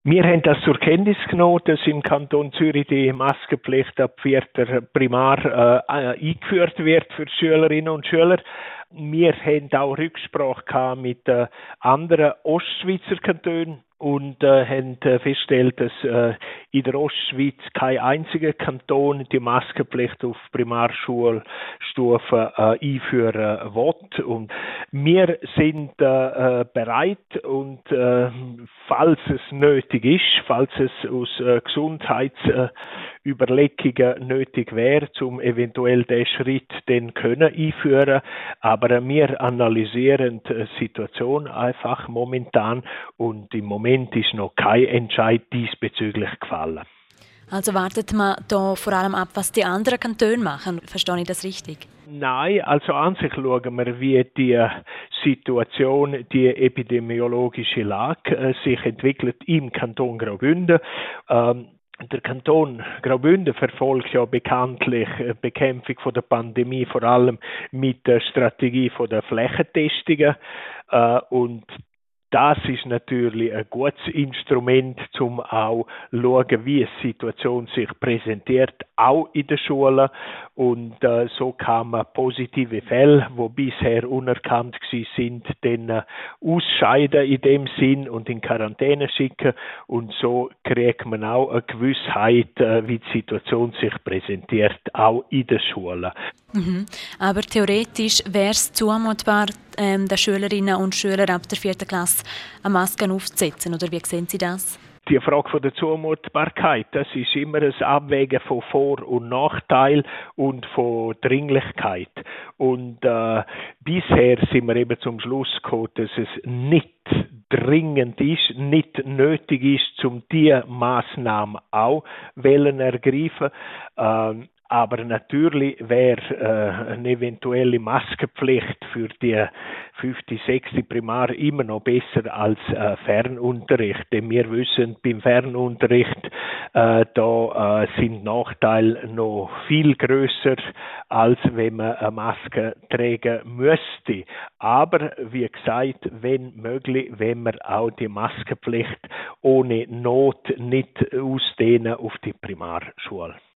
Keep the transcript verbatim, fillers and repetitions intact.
Wir haben das zur Kenntnis genommen, dass im Kanton Zürich die Maskenpflicht ab vierter Primar äh, eingeführt wird für die Schülerinnen und Schüler. Wir haben auch Rücksprache gehabt mit äh, anderen Ostschweizer Kantonen und äh, haben äh, festgestellt, dass äh, in der Ostschweiz kein einziger Kanton die Maskenpflicht auf Primarschulstufe äh, einführen will. Und wir sind äh, bereit und äh, falls es nötig ist, falls es aus äh, Gesundheitsüberlegungen nötig wäre, zum eventuell den Schritt dann können einführen. Aber äh, wir analysieren die Situation einfach momentan und im Moment ist noch kein Entscheid diesbezüglich gefallen. Also wartet man da vor allem ab, was die anderen Kantone machen. Verstehe ich das richtig? Nein, also an sich schauen wir, wie die Situation, die epidemiologische Lage äh, sich entwickelt im Kanton Graubünden. Ähm, Der Kanton Graubünden verfolgt ja bekanntlich die Bekämpfung von der Pandemie vor allem mit der Strategie von der Flächentestungen äh, und das ist natürlich ein gutes Instrument, um auch zu schauen, wie die Situation sich präsentiert, auch in den Schulen. Und äh, so kann man positive Fälle, die bisher unerkannt sind, dann äh, ausscheiden in dem Sinn und in Quarantäne schicken. Und so kriegt man auch eine Gewissheit, äh, wie die Situation sich präsentiert, auch in den Schulen. Mhm. Aber theoretisch wäre es zumutbar, ähm, den Schülerinnen und Schülern ab der vierten Klasse eine Maske aufzusetzen, oder wie sehen Sie das? Die Frage von der Zumutbarkeit, das ist immer ein Abwägen von Vor- und Nachteil und von Dringlichkeit. Und äh, bisher sind wir eben zum Schluss gekommen, dass es nicht dringend ist, nicht nötig ist, um diese Massnahmen auch wollen ergreifen. Ähm, Aber natürlich wäre äh, eine eventuelle Maskenpflicht für die fünfte, sechste Primar immer noch besser als äh, Fernunterricht. Denn wir wissen, beim Fernunterricht äh, da äh, sind Nachteile noch viel größer, als wenn man eine Maske tragen müsste. Aber wie gesagt, wenn möglich, wenn wir auch die Maskenpflicht ohne Not nicht ausdehnen auf die Primarschule.